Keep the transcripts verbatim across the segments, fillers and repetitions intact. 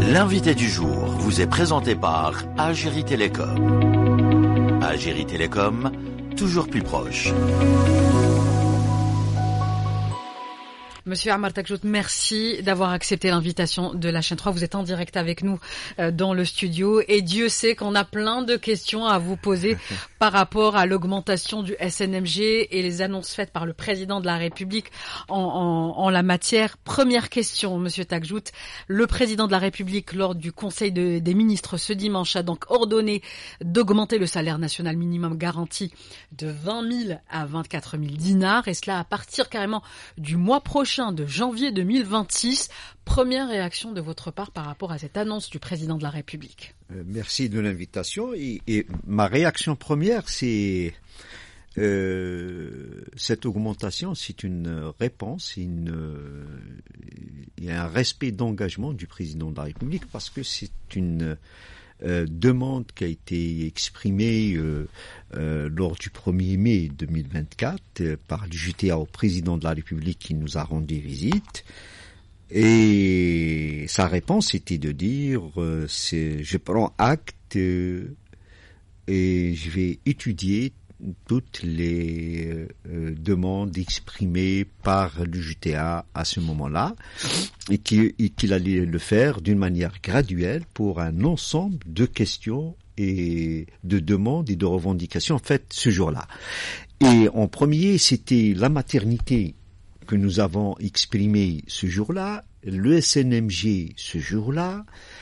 L'invité du jour vous est présenté par Algérie Télécom. Algérie Télécom, toujours plus proche. Monsieur Ammar Takjout, merci d'avoir accepté l'invitation de la chaîne trois. Vous êtes en direct avec nous euh, dans le studio et Dieu sait qu'on a plein de questions à vous poser par rapport à l'augmentation du S N M G et les annonces faites par le président de la République en, en, en la matière. Première question, Monsieur Takjout. Le président de la République, lors du Conseil de, des ministres ce dimanche, a donc ordonné d'augmenter le salaire national minimum garanti de vingt mille à vingt-quatre mille dinars, et cela à partir carrément du mois prochain, de janvier deux mille vingt-six. Première réaction de votre part par rapport à cette annonce du président de la République. Euh, merci de l'invitation. Et, et ma réaction première, c'est euh, cette augmentation, c'est une réponse, une, euh, il y a un respect d'engagement du président de la République, parce que c'est une Euh, demande qui a été exprimée euh, euh, lors du premier mai deux mille vingt-quatre euh, par le J T A au président de la République qui nous a rendu visite. Et sa réponse était de dire euh, c'est, je prends acte euh, et je vais étudier toutes les euh, demandes exprimées par le J T A à ce moment-là, et qu'il, et qu'il allait le faire d'une manière graduelle pour un ensemble de questions et de demandes et de revendications faites ce jour-là. Et en premier, c'était la maternité que nous avons exprimée ce jour-là, le S N M G ce jour-là.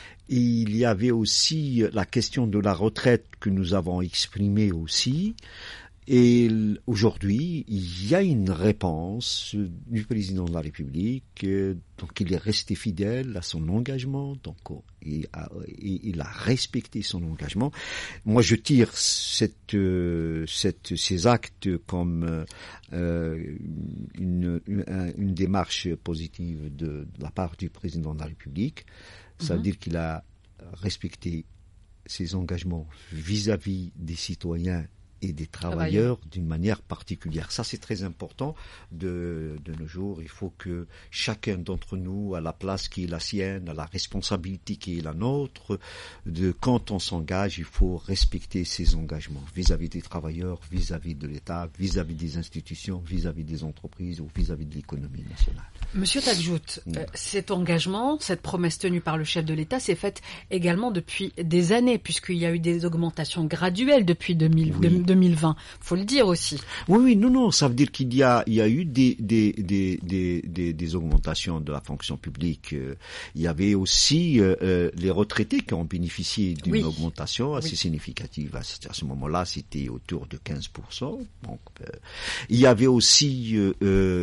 Il y avait aussi la question de la retraite que nous avons exprimée aussi. Et aujourd'hui, il y a une réponse du président de la République. Donc, il est resté fidèle à son engagement. Donc, il a, il a respecté son engagement. Moi, je tire cette, cette, ces actes comme euh, une, une, une démarche positive de, de la part du président de la République. Ça veut dire qu'il a respecté ses engagements vis-à-vis des citoyens et des travailleurs d'une manière particulière. Ça, c'est très important de, de nos jours. Il faut que chacun d'entre nous, à la place qui est la sienne, à la responsabilité qui est la nôtre, de quand on s'engage, il faut respecter ses engagements vis-à-vis des travailleurs, vis-à-vis de l'État, vis-à-vis des institutions, vis-à-vis des entreprises ou vis-à-vis de l'économie nationale. Monsieur Takjout, mmh. euh, cet engagement, cette promesse tenue par le chef de l'État s'est faite également depuis des années, puisqu'il y a eu des augmentations graduelles depuis deux mille, oui. deux mille vingt. Faut le dire aussi. Oui, oui, non, non, ça veut dire qu'il y a, il y a eu des, des, des, des, des, des augmentations de la fonction publique. Euh, il y avait aussi euh, les retraités qui ont bénéficié d'une oui. augmentation assez oui. significative. À ce, à ce moment-là, c'était autour de quinze pour cent. Donc, euh, il y avait aussi euh,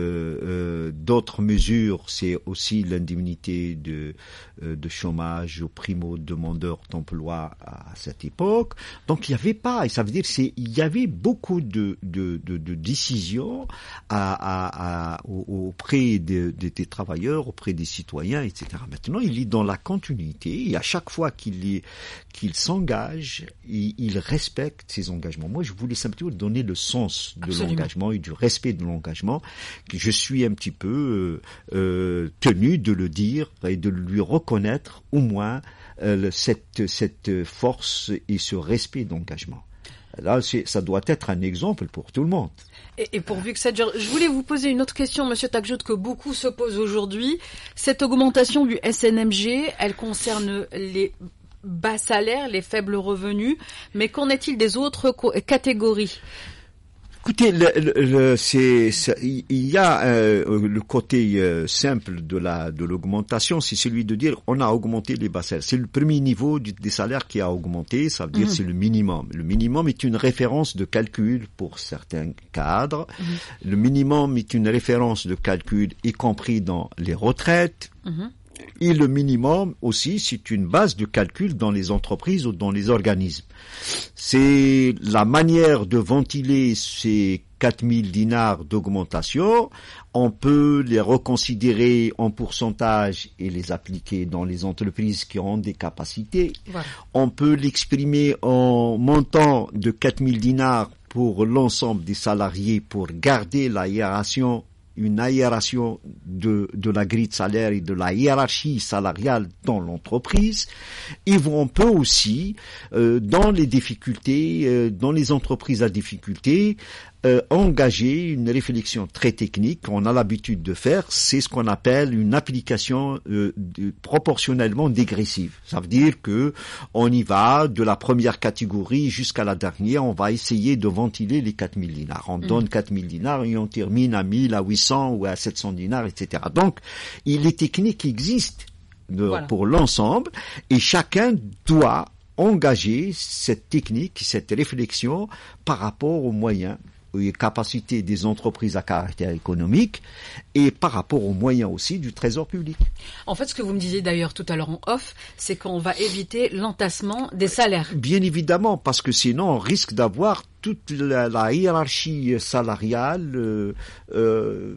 euh, d'autres mesures. C'est aussi l'indemnité de, euh, de chômage aux primo-demandeurs d'emploi à cette époque. Donc, il n'y avait pas, et ça veut dire c'est il y avait beaucoup de, de, de, de décisions à, à, à, auprès de, de, des travailleurs, auprès des citoyens, et cetera. Maintenant, il est dans la continuité, et à chaque fois qu'il, est, qu'il s'engage, il, il respecte ses engagements. Moi, je voulais simplement donner le sens de Absolument. l'engagement et du respect de l'engagement, que je suis un petit peu euh, euh, tenu de le dire et de lui reconnaître au moins euh, cette, cette force et ce respect d'engagement. Là, c'est, ça doit être un exemple pour tout le monde. Et, et pourvu que ça dure, je voulais vous poser une autre question, Monsieur Takjout, que beaucoup se posent aujourd'hui. Cette augmentation du S N M G, elle concerne les bas salaires, les faibles revenus, mais qu'en est-il des autres co- catégories ? Écoutez, le, le, le, c'est, c'est, il y a euh, le côté euh, simple de la de l'augmentation, c'est celui de dire on a augmenté les bas salaires. C'est le premier niveau du, des salaires qui a augmenté, ça veut dire mmh. c'est le minimum. Le minimum est une référence de calcul pour certains cadres. Mmh. Le minimum est une référence de calcul y compris dans les retraites. Mmh. Et le minimum aussi, c'est une base de calcul dans les entreprises ou dans les organismes. C'est la manière de ventiler ces quatre mille dinars d'augmentation. On peut les reconsidérer en pourcentage et les appliquer dans les entreprises qui ont des capacités. Voilà. On peut l'exprimer en montant de quatre mille dinars pour l'ensemble des salariés pour garder la hiérarchie une aération de, de la grille de salaire et de la hiérarchie salariale dans l'entreprise. Et on peut aussi, euh, dans les difficultés, euh, dans les entreprises à difficulté, euh, engager une réflexion très technique qu'on a l'habitude de faire. C'est ce qu'on appelle une application euh, de, proportionnellement dégressive. Ça veut dire que on y va de la première catégorie jusqu'à la dernière. On va essayer de ventiler les quatre mille dinars. On mmh. donne quatre mille dinars et on termine à mille, à huit cents ou à sept cents dinars, et cetera. Donc, les techniques existent de, voilà. pour l'ensemble et chacun doit engager cette technique, cette réflexion par rapport aux moyens, aux capacités des entreprises à caractère économique et par rapport aux moyens aussi du trésor public. En fait, ce que vous me disiez d'ailleurs tout à l'heure en off, c'est qu'on va éviter l'entassement des salaires. Bien évidemment, parce que sinon on risque d'avoir toute la, la hiérarchie salariale euh, euh,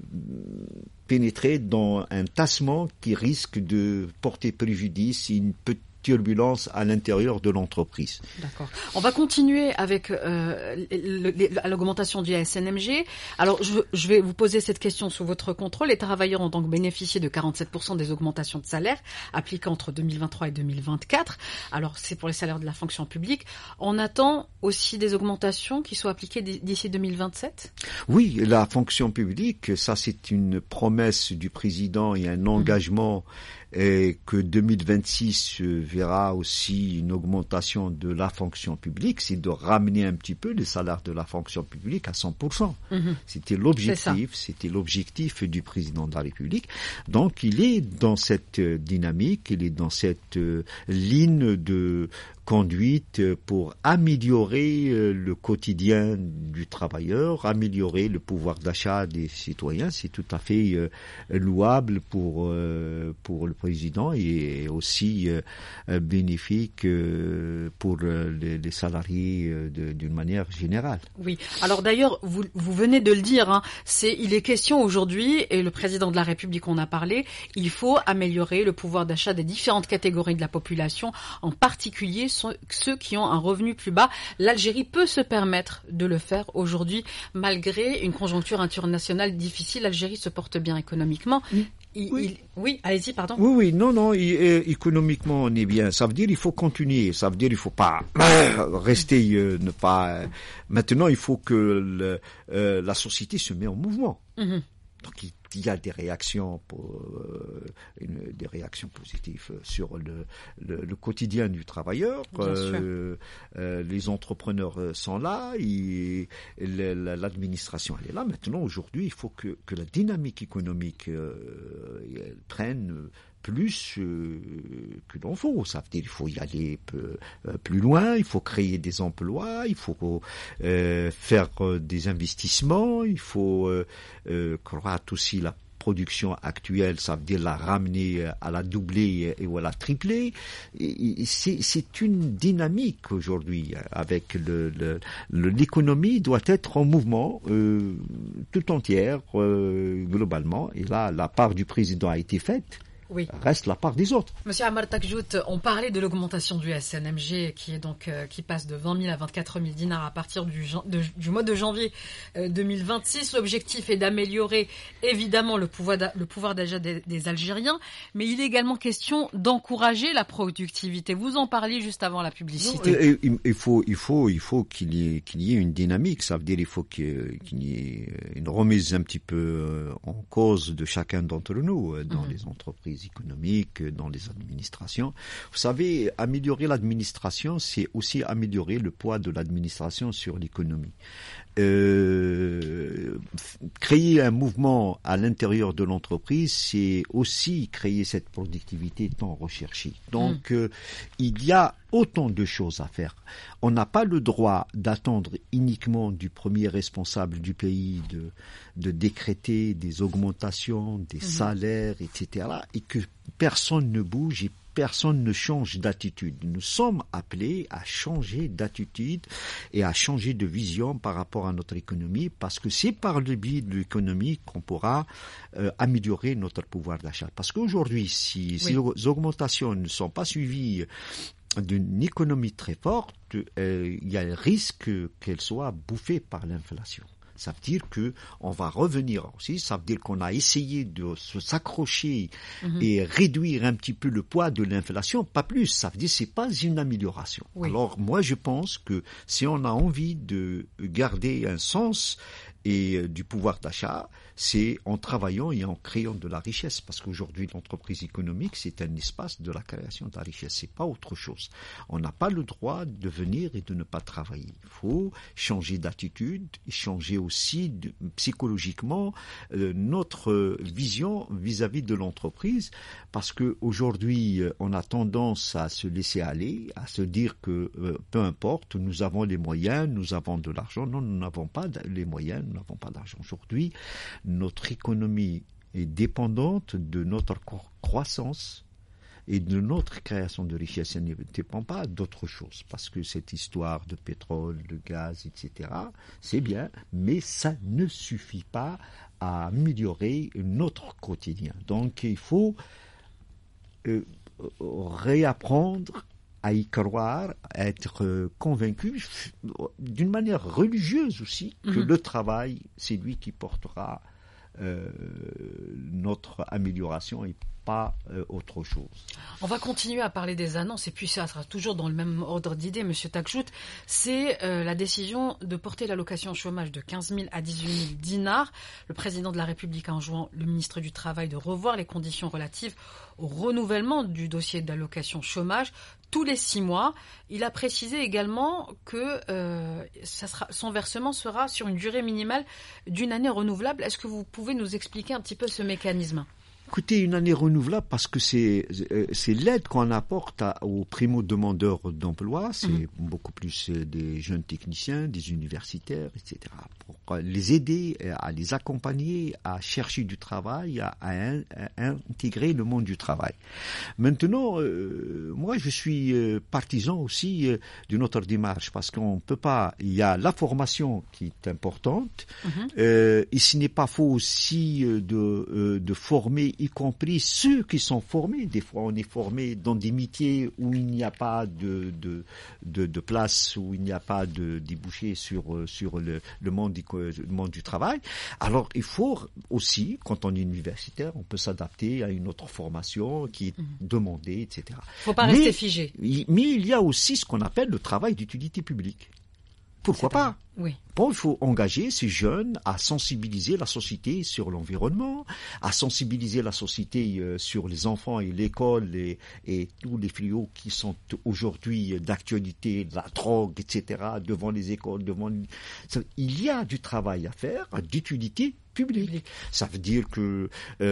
pénétrer dans un tassement qui risque de porter préjudice et une petite turbulence à l'intérieur de l'entreprise. D'accord. On va continuer avec euh, le, le, l'augmentation du S N M G. Alors, je, je vais vous poser cette question sous votre contrôle. Les travailleurs ont donc bénéficié de quarante-sept pour cent des augmentations de salaire appliquées entre deux mille vingt-trois et deux mille vingt-quatre. Alors, c'est pour les salaires de la fonction publique. On attend aussi des augmentations qui soient appliquées d'ici deux mille vingt-sept ? Oui, la fonction publique, ça c'est une promesse du président et un engagement mmh. et que deux mille vingt-six verra aussi une augmentation de la fonction publique, c'est de ramener un petit peu les salaires de la fonction publique à cent pour cent. Mmh. C'était l'objectif, c'était l'objectif du président de la République. Donc il est dans cette dynamique, il est dans cette ligne de conduite pour améliorer le quotidien du travailleur, améliorer le pouvoir d'achat des citoyens. C'est tout à fait euh, louable pour euh, pour le président et aussi euh, bénéfique euh, pour les, les salariés euh, de, d'une manière générale. Oui. Alors d'ailleurs, vous vous venez de le dire, hein, c'est il est question aujourd'hui et le président de la République en a parlé. Il faut améliorer le pouvoir d'achat des différentes catégories de la population, en particulier ceux qui ont un revenu plus bas. L'Algérie peut se permettre de le faire aujourd'hui, malgré une conjoncture internationale difficile. L'Algérie se porte bien économiquement. Oui. Il, oui. Il, oui, allez-y, pardon. Oui, oui, non, non, il, euh, économiquement on est bien. Ça veut dire il faut continuer. Ça veut dire il faut pas euh, rester, euh, ne pas. Euh, maintenant, il faut que le, euh, la société se met en mouvement. Mm-hmm. Donc il, il y a des réactions, pour, euh, une, des réactions positives sur le, le, le quotidien du travailleur. Euh, euh, les entrepreneurs sont là, et, et l'administration elle est là. Maintenant, aujourd'hui, il faut que, que la dynamique économique euh, elle prenne plus euh, que l'on faut. Ça veut dire qu'il faut y aller peu, euh, plus loin, il faut créer des emplois, il faut euh, faire euh, des investissements, il faut euh, euh, croître aussi la production actuelle, ça veut dire la ramener à la doubler et ou à la tripler. Et, et c'est, c'est une dynamique aujourd'hui avec le, le, le l'économie doit être en mouvement euh, tout entière euh, globalement. Et là, la part du président a été faite. Oui. Reste la part des autres. Monsieur Ammar Takjout, on parlait de l'augmentation du S N M G qui est donc euh, qui passe de vingt mille à vingt-quatre mille dinars à partir du, de, du mois de janvier euh, deux mille vingt-six. L'objectif est d'améliorer évidemment le pouvoir d'a, le pouvoir d'achat des, des Algériens, mais il est également question d'encourager la productivité. Vous en parliez juste avant la publicité. Non, et, et, il faut il faut il faut qu'il y ait qu'il y ait une dynamique. Ça veut dire il faut qu'il, qu'il y ait une remise un petit peu en cause de chacun d'entre nous dans mmh. les entreprises économiques, dans les administrations. Vous savez, améliorer l'administration, c'est aussi améliorer le poids de l'administration sur l'économie. Euh, créer un mouvement à l'intérieur de l'entreprise, c'est aussi créer cette productivité tant recherchée. Donc, mmh. euh, il y a autant de choses à faire. On n'a pas le droit d'attendre uniquement du premier responsable du pays de, de décréter des augmentations, des mmh. salaires, et cetera, et que personne ne bouge et personne ne change d'attitude. Nous sommes appelés à changer d'attitude et à changer de vision par rapport à notre économie, parce que c'est par le biais de l'économie qu'on pourra euh, améliorer notre pouvoir d'achat. Parce qu'aujourd'hui, si ces oui. augmentations ne sont pas suivies d'une économie très forte, euh, il y a le risque qu'elle soit bouffée par l'inflation. Ça veut dire que on va revenir aussi. Ça veut dire qu'on a essayé de se s'accrocher mmh. et réduire un petit peu le poids de l'inflation, pas plus. Ça veut dire que c'est pas une amélioration. Oui. Alors moi, je pense que si on a envie de garder un sens et euh, du pouvoir d'achat, c'est en travaillant et en créant de la richesse. Parce qu'aujourd'hui, l'entreprise économique, c'est un espace de la création de la richesse. C'est pas autre chose. On n'a pas le droit de venir et de ne pas travailler. Il faut changer d'attitude, changer aussi de, psychologiquement euh, notre vision vis-à-vis de l'entreprise. Parce qu'aujourd'hui, on a tendance à se laisser aller, à se dire que euh, peu importe, nous avons les moyens, nous avons de l'argent. Non, nous n'avons pas les moyens, nous n'avons pas d'argent. Aujourd'hui, notre économie est dépendante de notre croissance et de notre création de richesse. Elle ne dépend pas d'autre chose, parce que cette histoire de pétrole, de gaz, et cetera, c'est bien, mais ça ne suffit pas à améliorer notre quotidien. Donc il faut euh, réapprendre à y croire, à être convaincu, d'une manière religieuse aussi, que mmh. le travail, c'est lui qui portera euh, notre amélioration et pas euh, autre chose. On va continuer à parler des annonces, et puis ça sera toujours dans le même ordre d'idées, Monsieur Takjout. C'est euh, la décision de porter l'allocation chômage de quinze mille à dix-huit mille dinars. Le président de la République a enjoint le ministre du Travail de revoir les conditions relatives au renouvellement du dossier d'allocation chômage tous les six mois. Il a précisé également que euh, ça sera, son versement sera sur une durée minimale d'une année renouvelable. Est-ce que vous pouvez nous expliquer un petit peu ce mécanisme ? Écoutez, une année renouvelable parce que c'est c'est l'aide qu'on apporte à, aux primo-demandeurs d'emploi, c'est mmh. beaucoup plus des jeunes techniciens, des universitaires, et cetera, pour les aider, à les accompagner, à chercher du travail, à, à, à intégrer le monde du travail. Maintenant, euh, moi je suis partisan aussi euh, d'une autre démarche parce qu'on peut pas, il y a la formation qui est importante, mmh. euh, et ce n'est pas faux aussi de, euh, de former y compris ceux qui sont formés. Des fois, on est formé dans des métiers où il n'y a pas de, de, de, de place, où il n'y a pas de débouché sur, sur le, le, monde du, le monde du travail. Alors, il faut aussi, quand on est universitaire, on peut s'adapter à une autre formation qui est mmh. demandée, et cetera. Il ne faut pas mais, rester figé. Mais il y a aussi ce qu'on appelle le travail d'utilité publique. Pourquoi pas ? Oui. Bon, il faut engager ces jeunes à sensibiliser la société sur l'environnement, à sensibiliser la société euh, sur les enfants et l'école et, et tous les fléaux qui sont aujourd'hui d'actualité, la drogue, et cetera, devant les écoles, devant les... Il y a du travail à faire, d'utilité publique. Ça veut dire que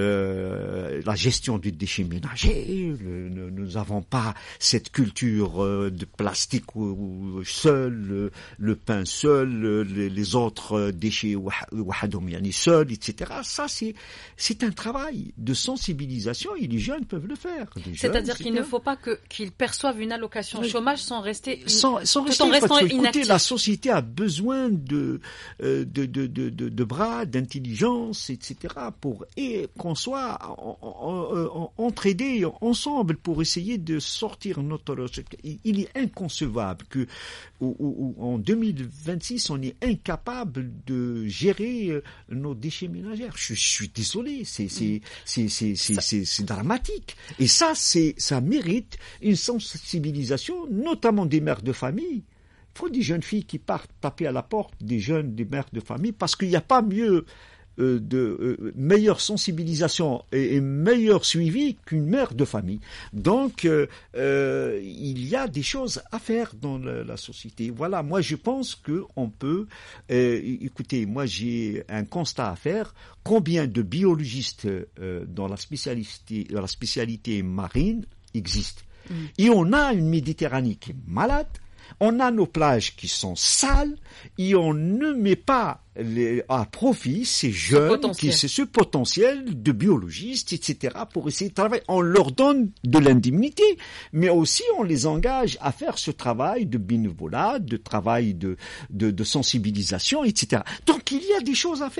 euh, la gestion des déchets ménagers, le, le, nous n'avons pas cette culture euh, de plastique où, où seul, le, le pain seul, le, les, les autres déchets wahadom yani seuls, et cetera. Ça, c'est c'est un travail de sensibilisation et les jeunes peuvent le faire. C'est-à-dire qu'il ne faut pas que qu'ils perçoivent une allocation oui. chômage sans rester une... sans, sans rester, en restant parce que, inactif. Écoutez, la société a besoin de euh, de, de, de, de de bras, d'intelligence, et cetera. pour et qu'on soit en, en, en, entraidés ensemble pour essayer de sortir notre. Il est inconcevable que ou, ou, en deux mille vingt-six on est incapable de gérer nos déchets ménagers. Je, je suis désolé, c'est c'est c'est c'est c'est, c'est, c'est dramatique. Et ça c'est ça mérite une sensibilisation, notamment des mères de famille. Il faut des jeunes filles qui partent taper à la porte des jeunes, des mères de famille, parce qu'il n'y a pas mieux euh, de euh, meilleure sensibilisation et, et meilleur suivi qu'une mère de famille. Donc, euh, euh, il y a des choses à faire dans la, la société. Voilà, moi je pense que on peut. Euh, écoutez, moi j'ai un constat à faire. Combien de biologistes euh, dans la spécialité, dans la spécialité marine existent? Mmh. Et on a une Méditerranée qui est malade. On a nos plages qui sont sales et on ne met pas les, à profit ces jeunes, ce qui, c'est ce potentiel de biologistes, et cetera, pour essayer de travailler. On leur donne de l'indemnité, mais aussi on les engage à faire ce travail de bénévolat, de travail de, de, de sensibilisation, et cetera. Donc il y a des choses à faire.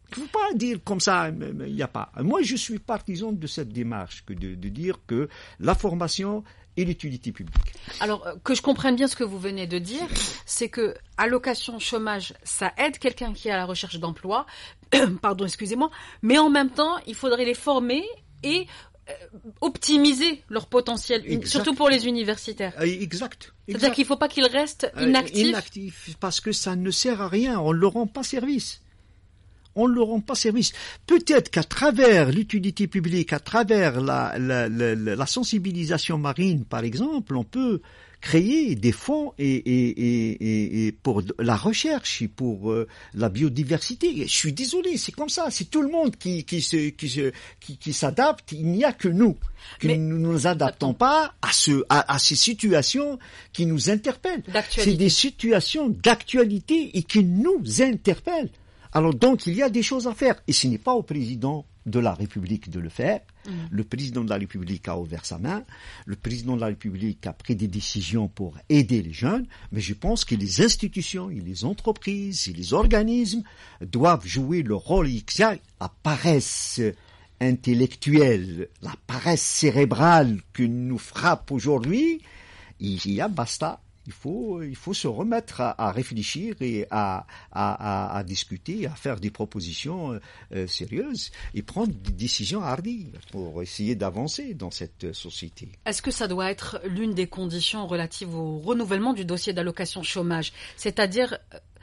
Il ne faut pas dire comme ça, il n'y a pas. Moi, je suis partisan de cette démarche, que de, de dire que la formation et l'utilité publique. Alors, que je comprenne bien ce que vous venez de dire, c'est que allocation chômage, ça aide quelqu'un qui est à la recherche d'emploi, pardon, excusez-moi, mais en même temps, il faudrait les former et euh, optimiser leur potentiel, exact. Surtout pour les universitaires. Exact. C'est-à-dire qu'il ne faut pas qu'ils restent inactifs. Euh, inactifs, parce que ça ne sert à rien, on ne leur rend pas service. On ne leur rend pas service. Peut-être qu'à travers l'utilité publique, à travers la, la, la, la sensibilisation marine, par exemple, on peut créer des fonds et, et, et, et pour la recherche et pour euh, la biodiversité. Je suis désolé, c'est comme ça. C'est tout le monde qui, qui, se, qui, se, qui, qui s'adapte. Il n'y a que nous qui ne nous adaptons pas à, ce, à, à ces situations qui nous interpellent. C'est des situations d'actualité et qui nous interpellent. Alors donc, il y a des choses à faire. Et ce n'est pas au président de la République de le faire. Mmh. Le président de la République a ouvert sa main. Le président de la République a pris des décisions pour aider les jeunes. Mais je pense que les institutions, et les entreprises, et les organismes doivent jouer le rôle. Il y a la paresse intellectuelle, la paresse cérébrale que nous frappe aujourd'hui. Il y a basta. Il faut, il faut se remettre à, à réfléchir et à, à, à, à discuter, à faire des propositions euh, sérieuses et prendre des décisions hardies pour essayer d'avancer dans cette société. Est-ce que ça doit être l'une des conditions relatives au renouvellement du dossier d'allocation chômage, c'est-à-dire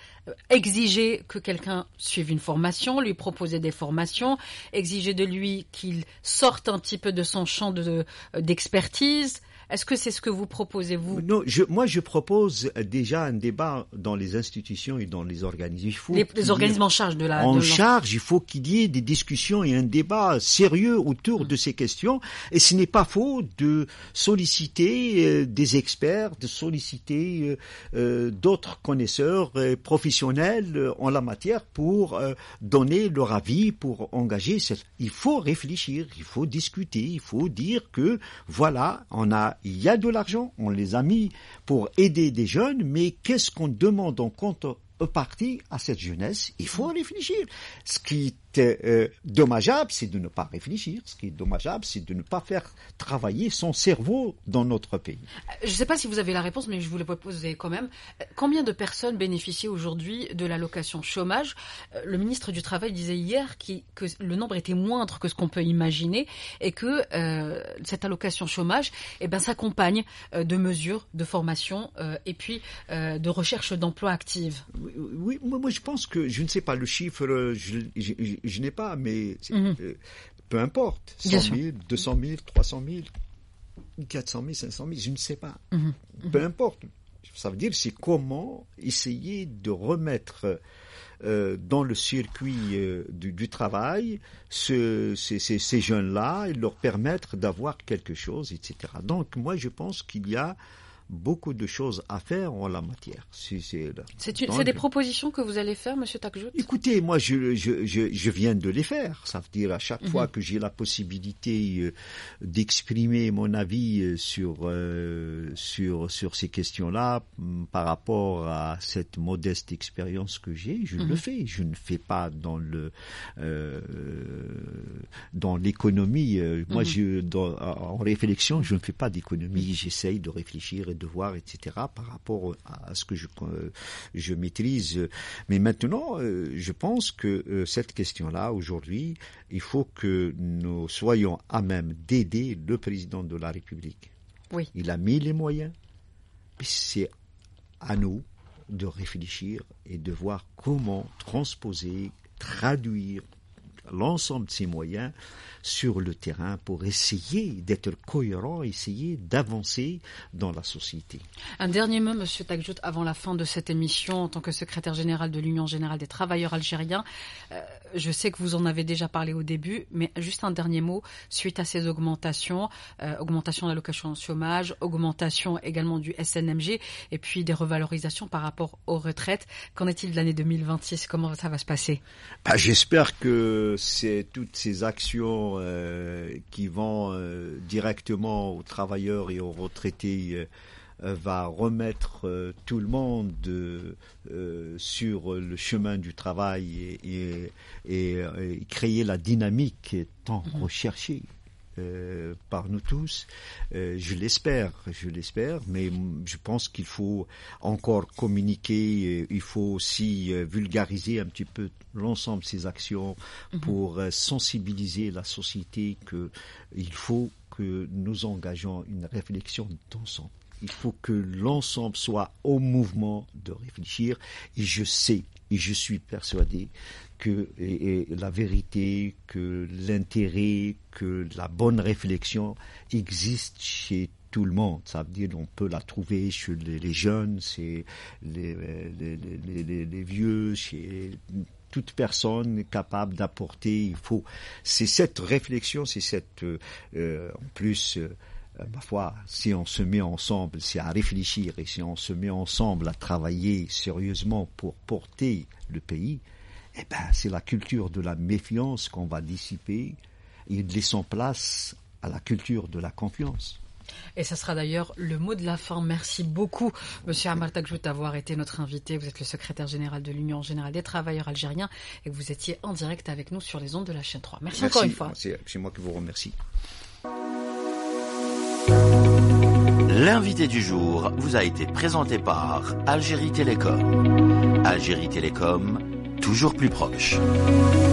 exiger que quelqu'un suive une formation, lui proposer des formations, exiger de lui qu'il sorte un petit peu de son champ de, d'expertise? Est-ce que c'est ce que vous proposez, vous? Non, je, moi je propose déjà un débat dans les institutions et dans les organismes. Il faut les, les organismes en charge de la... En de charge, il faut qu'il y ait des discussions et un débat sérieux autour mmh. de ces questions. Et ce n'est pas faux de solliciter euh, des experts, de solliciter euh, d'autres connaisseurs euh, professionnels euh, en la matière pour euh, donner leur avis, pour engager. Cette... Il faut réfléchir, il faut discuter, il faut dire que voilà, on a il y a de l'argent, on les a mis pour aider des jeunes, mais qu'est-ce qu'on demande en contrepartie à cette jeunesse? Il faut réfléchir. Ce qui est euh, dommageable, c'est de ne pas réfléchir. Ce qui est dommageable, c'est de ne pas faire travailler son cerveau dans notre pays. Je ne sais pas si vous avez la réponse, mais je vous la poser quand même. Combien de personnes bénéficient aujourd'hui de l'allocation chômage? Le ministre du Travail disait hier qui, que le nombre était moindre que ce qu'on peut imaginer et que euh, cette allocation chômage eh ben, s'accompagne euh, de mesures de formation euh, et puis euh, de recherche d'emploi active. Oui, oui, moi je pense que, je ne sais pas le chiffre, je, je, je, je n'ai pas, mais mm-hmm. euh, peu importe, cent mille, deux cent mille, trois cent mille, quatre cent mille, cinq cent mille, je ne sais pas. Mm-hmm. Peu importe. Ça veut dire c'est comment essayer de remettre euh, dans le circuit euh, du, du travail ce, ces, ces, ces jeunes-là et leur permettre d'avoir quelque chose, et cetera. Donc moi je pense qu'il y a beaucoup de choses à faire en la matière. C'est, c'est, c'est, une, c'est des propositions que vous allez faire, Monsieur Takjout? Écoutez, moi, je, je, je, je viens de les faire. Ça veut dire à chaque mm-hmm. fois que j'ai la possibilité euh, d'exprimer mon avis euh, sur, euh, sur, sur ces questions-là, m- par rapport à cette modeste expérience que j'ai, je mm-hmm. le fais. Je ne fais pas dans le, euh, dans l'économie. Euh, moi, mm-hmm. je, dans, en réflexion, je ne fais pas d'économie. J'essaye de réfléchir et de voir, et cetera, par rapport à ce que je, je maîtrise. Mais maintenant, je pense que cette question-là, aujourd'hui, il faut que nous soyons à même d'aider le président de la République. Oui. Il a mis les moyens, mais c'est à nous de réfléchir et de voir comment transposer, traduire l'ensemble de ces moyens sur le terrain pour essayer d'être cohérent, essayer d'avancer dans la société. Un dernier mot, Monsieur Takjout, avant la fin de cette émission, en tant que secrétaire général de l'Union générale des travailleurs algériens. Euh, je sais que vous en avez déjà parlé au début, mais juste un dernier mot, suite à ces augmentations, euh, augmentation de l'allocation chômage, augmentation également du S N M G, et puis des revalorisations par rapport aux retraites. Qu'en est-il de l'année deux mille vingt-six? Comment ça va se passer? Bah, j'espère que c'est toutes ces actions euh, qui vont euh, directement aux travailleurs et aux retraités euh, va remettre euh, tout le monde euh, euh, sur le chemin du travail et, et, et, et créer la dynamique tant mmh. recherchée euh, par nous tous. Euh, je l'espère, je l'espère, mais je pense qu'il faut encore communiquer, il faut aussi euh, vulgariser un petit peu l'ensemble de ces actions mmh. pour euh, sensibiliser la société que il faut que nous engageons une réflexion d'ensemble. Il faut que l'ensemble soit au mouvement de réfléchir, et je sais et je suis persuadé que et, et la vérité, que l'intérêt, que la bonne réflexion existe chez tout le monde. Ça veut dire qu'on peut la trouver chez les, les jeunes, chez les, les, les, les, les vieux, chez toute personne capable d'apporter. Il faut. C'est cette réflexion, c'est cette euh, en plus. Euh, Euh, ma foi, si on se met ensemble, c'est à réfléchir, et si on se met ensemble à travailler sérieusement pour porter le pays, eh ben, c'est la culture de la méfiance qu'on va dissiper et laissons place à la culture de la confiance. Et ça sera d'ailleurs le mot de la fin. Merci beaucoup, Monsieur Ammar Takjout, d'avoir été notre invité. Vous êtes le secrétaire général de l'Union générale des travailleurs algériens et que vous étiez en direct avec nous sur les ondes de la chaîne trois. Merci, Merci encore une fois. C'est, c'est moi qui vous remercie. L'invité du jour vous a été présenté par Algérie Télécom. Algérie Télécom, toujours plus proche.